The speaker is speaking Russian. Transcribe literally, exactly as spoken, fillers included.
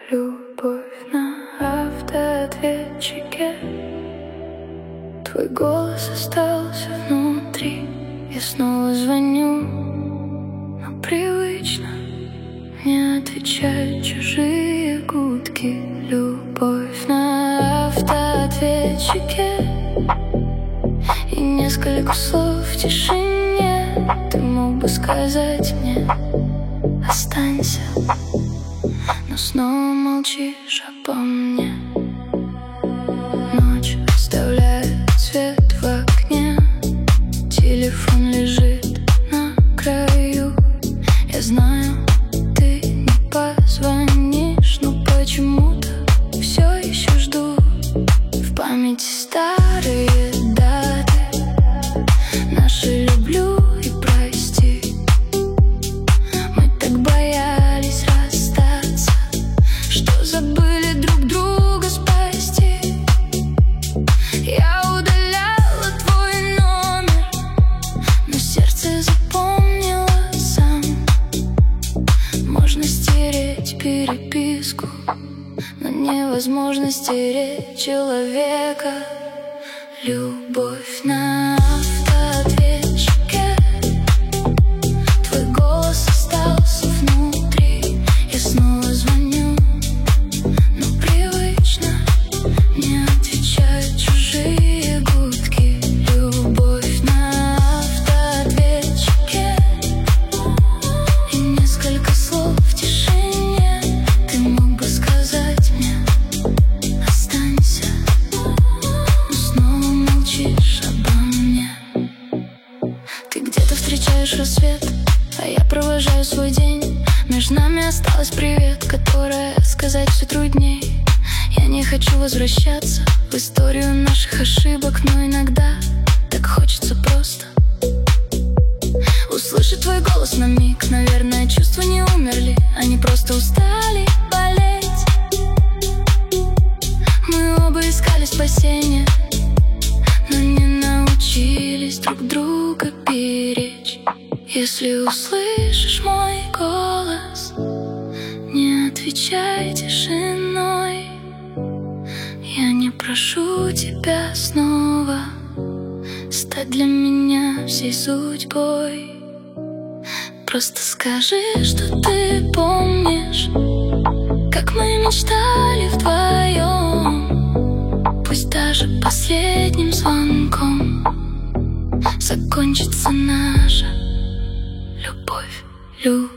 Любовь на автоответчике. Твой голос остался внутри. Я снова звоню, но привычно не отвечают чужие гудки. Любовь на автоответчике. И несколько слов в тишине. Ты мог бы сказать мне: останься, но снова молчишь обо мне. Ночь оставляет свет в окне. Телефон лежит на краю. Я знаю, ты не позвонишь, но почему-то все еще жду. В памяти старые даты, наши люблю и прости. Мы так боялись расстаться, что забыли друг друга спасти. Я удаляла твой номер, но сердце запомнило сам. Можно стереть переписку, но невозможно стереть человека. Любовь на автоответчике. Твой голос остался внутри. Я снова звоню, но привычно не отвечают чужие гудки. Любовь на автоответчике. И несколько слов в тишине. Ты мог бы сказать мне: останься, но снова молчишь обо мне. Ты где-то встречаешь рассвет, а я провожаю свой день. Между нами осталось привет, которое сказать все трудней. Я не хочу возвращаться в историю наших ошибок, но иногда так хочется просто услышать твой голос на миг. Наверное, чувства не умерли, они просто устали болеть. Мы оба искали спасения, но не научились друг друга беречь. Если услышишь мой голос, не отвечай тишиной. Я не прошу тебя снова стать для меня всей судьбой. Просто скажи, что ты помнишь, как мы мечтали вдвоем. Пусть даже последним звонком закончится наша любовь. Любовь.